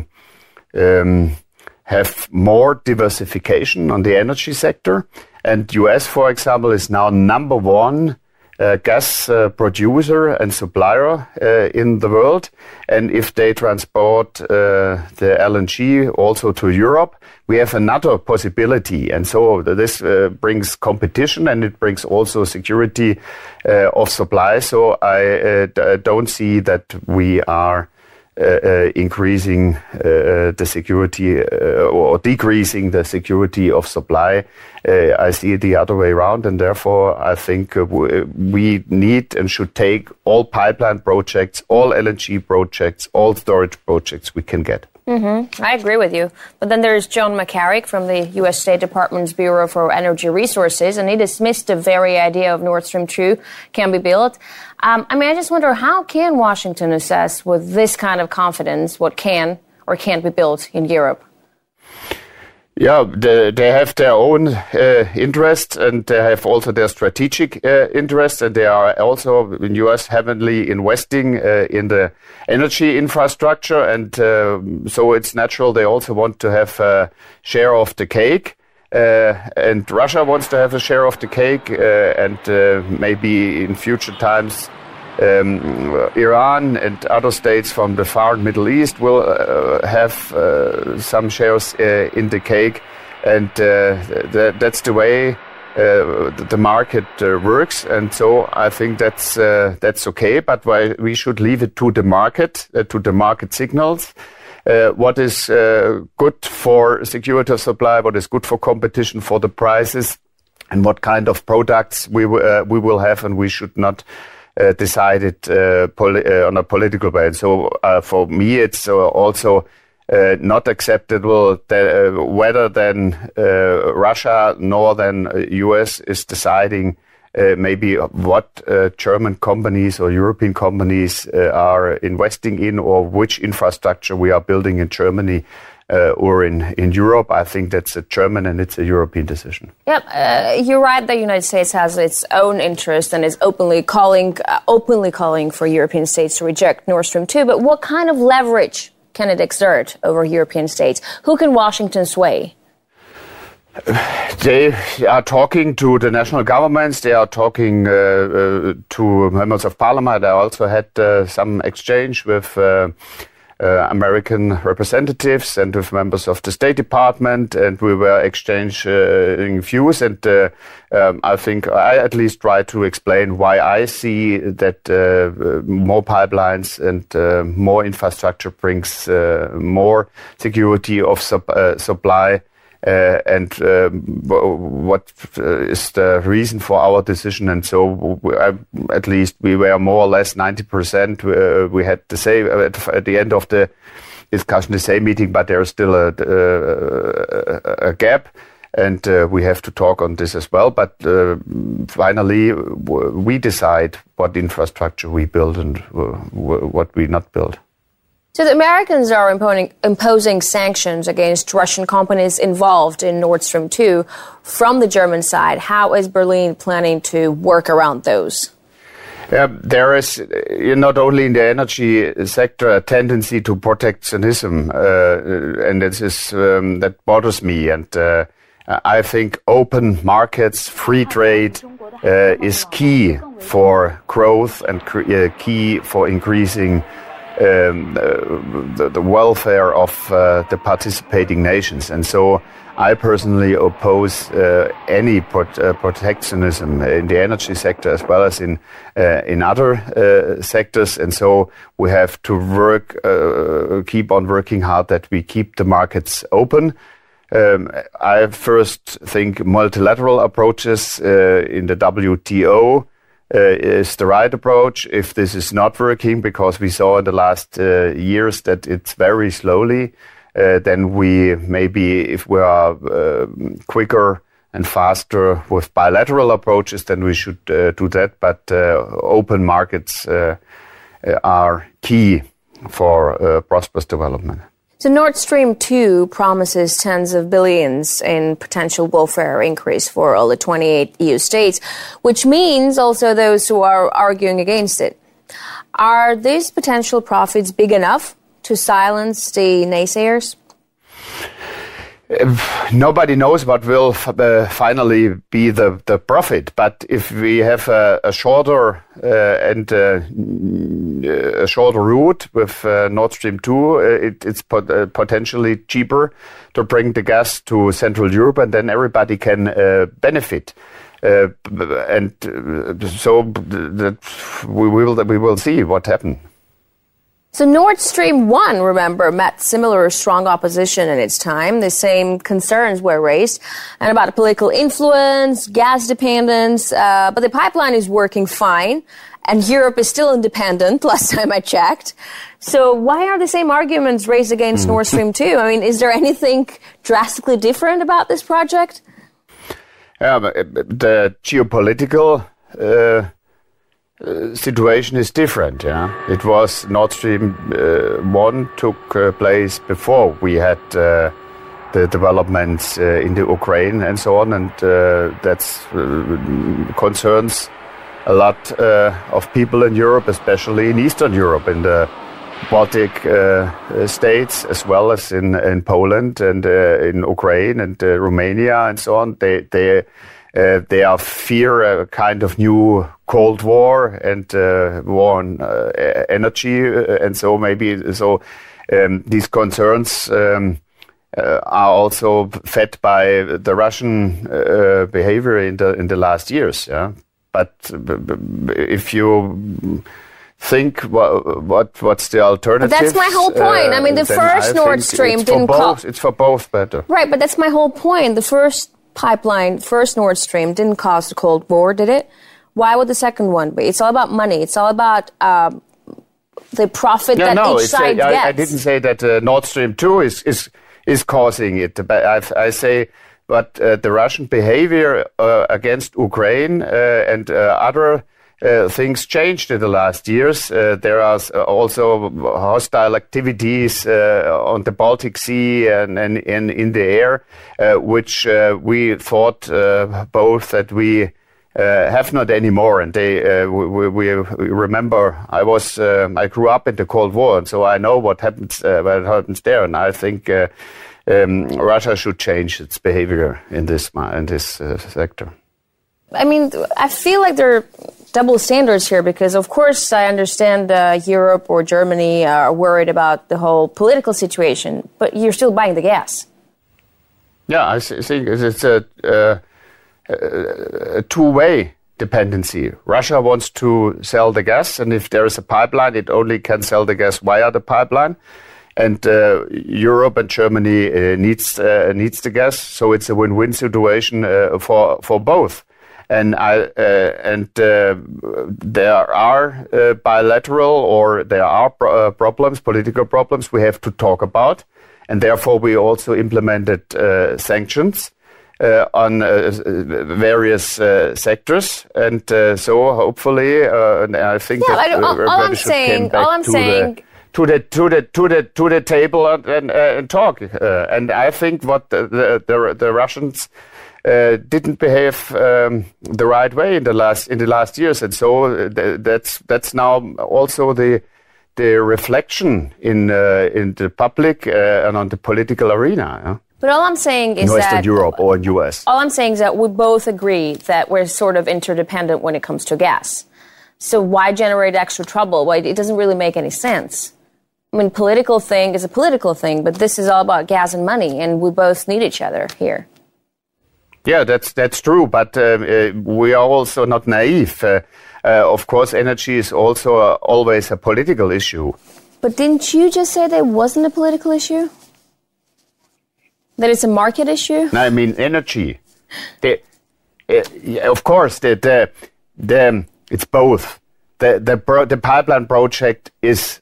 um, have more diversification on the energy sector. And U S, for example, is now number one uh, gas uh, producer and supplier uh, in the world. And if they transport uh, the L N G also to Europe, we have another possibility. And so this uh, brings competition, and it brings also security uh, of supply. So I uh, d- don't see that we are uh, uh, increasing uh, the security uh, or decreasing the security of supply. Uh, I see it the other way around, and therefore I think uh, w- we need and should take all pipeline projects, all L N G projects, all storage projects we can get. Mm-hmm. I agree with you. But then there's John McCarrick from the U S State Department's Bureau for Energy Resources, and he dismissed the very idea of Nord Stream two can be built. Um, I mean, I just wonder, how can Washington assess with this kind of confidence what can or can't be built in Europe? Yeah, they, they have their own uh, interest, and they have also their strategic uh, interest, and they are also in U S heavily investing uh, in the energy infrastructure, and uh, so it's natural they also want to have a share of the cake. Uh, and Russia wants to have a share of the cake, uh, and uh, maybe in future times Um, Iran and other states from the far Middle East will uh, have uh, some shares uh, in the cake, and uh, th- that's the way uh, the market uh, works. And so I think that's uh, that's okay, but why we should leave it to the market, uh, to the market signals. uh, what is uh, good for security of supply, what is good for competition, for the prices, and what kind of products we uh, we will have, and we should not uh, decide it uh, poli- uh, on a political way. And so uh, for me, it's uh, also uh, not acceptable that uh, whether then uh, Russia nor then uh, U S is deciding uh, maybe what uh, German companies or European companies uh, are investing in, or which infrastructure we are building in Germany Uh, or in, in Europe. I think that's a German and it's a European decision. Yep, uh, you're right. The United States has its own interest and is openly calling, uh, openly calling for European states to reject Nord Stream two. But what kind of leverage can it exert over European states? Who can Washington sway? They are talking to the national governments. They are talking uh, uh, to members of parliament. I also had uh, some exchange with Uh, Uh, American representatives and with members of the State Department, and we were exchanging uh, views. And uh, um, I think I at least try to explain why I see that uh, more pipelines and uh, more infrastructure brings uh, more security of sup- uh, supply. Uh, and uh, what uh, is the reason for our decision? And so, we, uh, at least we were more or less ninety percent. Uh, we had the same at, at the end of the discussion, the same meeting, but there is still a, a, a gap, and uh, we have to talk on this as well. But uh, finally, we decide what infrastructure we build and what we not build. So the Americans are imposing, imposing sanctions against Russian companies involved in Nord Stream two from the German side. How is Berlin planning to work around those? Uh, there is, uh, not only in the energy sector, a tendency to protectionism, uh, and this is, um, that bothers me. And uh, I think open markets, free trade uh, is key for growth and cre- uh, key for increasing Um, the, the welfare of uh, the participating nations. And so I personally oppose uh, any prot- uh, protectionism in the energy sector as well as in uh, in other uh, sectors. And so we have to work, uh, keep on working hard that we keep the markets open. Um, I first think multilateral approaches uh, in the W T O Uh, is the right approach. If this is not working, because we saw in the last uh, years that it's very slowly, uh, then we maybe, if we are uh, quicker and faster with bilateral approaches, then we should uh, do that. But uh, open markets uh, are key for uh, prosperous development. So Nord Stream two promises tens of billions in potential welfare increase for all the twenty-eight E U states, which means also those who are arguing against it. Are these potential profits big enough to silence the naysayers? Nobody knows what will f- uh, finally be the, the profit, but if we have a, a shorter uh, and uh, a shorter route with uh, Nord Stream two, uh, it, it's pot- uh, potentially cheaper to bring the gas to Central Europe, and then everybody can uh, benefit. Uh, and uh, so that we will we will see what happens. So Nord Stream one, remember, met similar strong opposition in its time. The same concerns were raised, and about political influence, gas dependence, uh, but the pipeline is working fine, and Europe is still independent, last time I checked. So why are the same arguments raised against mm. Nord Stream two? I mean, is there anything drastically different about this project? Yeah, but the geopolitical Uh, Uh, situation is different. Yeah, it was Nord Stream uh, one took uh, place before we had uh, the developments uh, in the Ukraine and so on, and uh, that's uh, concerns a lot uh, of people in Europe, especially in Eastern Europe, in the Baltic uh, states, as well as in in Poland and uh, in Ukraine and uh, Romania and so on. They they. Uh, they are fear a kind of new Cold War and uh, war on uh, energy, uh, and so maybe so um, these concerns um, uh, are also fed by the Russian uh, behavior in the in the last years. Yeah, but if you think what, what what's the alternative. But that's my whole point. Uh, I mean, the first Nord Stream didn't cost. It's for both better. Right, but that's my whole point. The first pipeline, first Nord Stream, didn't cause the Cold War, did it? Why would the second one be? It's all about money. It's all about um, the profit no, that no, each side a, gets. I, I didn't say that uh, Nord Stream two is is is causing it. But I, I say, but uh, the Russian behavior uh, against Ukraine uh, and uh, other. Uh, things changed in the last years. Uh, there are also hostile activities uh, on the Baltic Sea and, and, and in the air, uh, which uh, we thought uh, both that we uh, have not anymore. And they, uh, we, we remember, I was, uh, I grew up in the Cold War, and so I know what happens, uh, what happens there. And I think uh, um, Russia should change its behavior in this in this uh, sector. I mean, I feel like there are double standards here because, of course, I understand uh, Europe or Germany are worried about the whole political situation, but you're still buying the gas. Yeah, I think it's a, uh, a two-way dependency. Russia wants to sell the gas, and if there is a pipeline, it only can sell the gas via the pipeline. And uh, Europe and Germany uh, needs uh, needs the gas, so it's a win-win situation uh, for for both. And I uh, and uh, there are uh, bilateral or there are pro- uh, problems, political problems we have to talk about, and therefore we also implemented uh, sanctions uh, on uh, various uh, sectors, and uh, so hopefully, uh, and I think yeah, that I all, all I'm should saying, all I'm to saying. The, to the to the to the to the table and and, uh, and talk, uh, and I think what the the, the, the Russians. Uh, didn't behave um, the right way in the last in the last years, and so th- that's that's now also the the reflection in uh, in the public uh, and on the political arena. Yeah? But all I'm saying is in Western that Europe or in U S. All I'm saying is that we both agree that we're sort of interdependent when it comes to gas. So why generate extra trouble? Why it doesn't really make any sense. I mean, political thing is a political thing, but this is all about gas and money, and we both need each other here. Yeah, that's that's true, but uh, uh, we are also not naive. Uh, uh, of course, energy is also uh, always a political issue. But didn't you just say that it wasn't a political issue? That it's a market issue? No, I mean energy. The, uh, yeah, of course, the, the the it's both. The the pro, the pipeline project is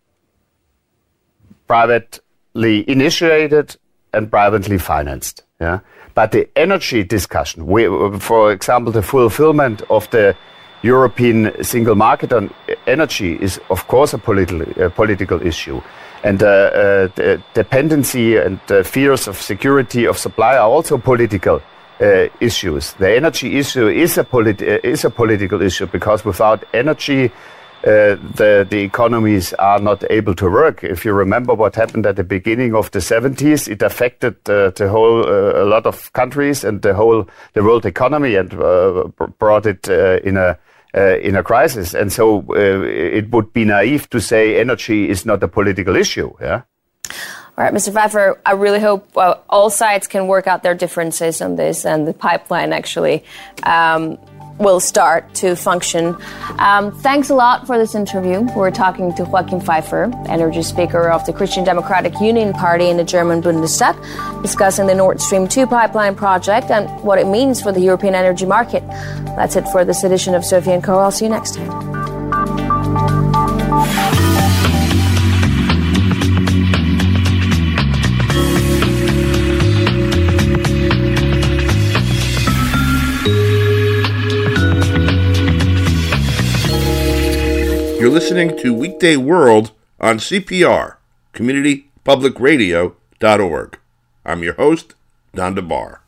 privately initiated and privately financed. Yeah. But the energy discussion, we, for example, the fulfillment of the European single market on energy is, of course, a political a political issue. And uh, uh, the dependency and uh, fears of security of supply are also political uh, issues. The energy issue is a, polit- is a political issue because without energy, Uh, the the economies are not able to work. If you remember what happened at the beginning of the seventies, it affected uh, the whole uh, a lot of countries and the whole the world economy and uh, brought it uh, in a uh, in a crisis. And so uh, it would be naive to say energy is not a political issue. Yeah. All right, Mister Pfeiffer, I really hope uh, all sides can work out their differences on this, and the pipeline actually Um, will start to function. Um, thanks a lot for this interview. We're talking to Joachim Pfeiffer, energy speaker of the Christian Democratic Union Party in the German Bundestag, discussing the Nord Stream two pipeline project and what it means for the European energy market. That's it for this edition of Sophie and Co. I'll see you next time. You're listening to Weekday World on C P R, community public radio dot org. I'm your host, Don DeBar.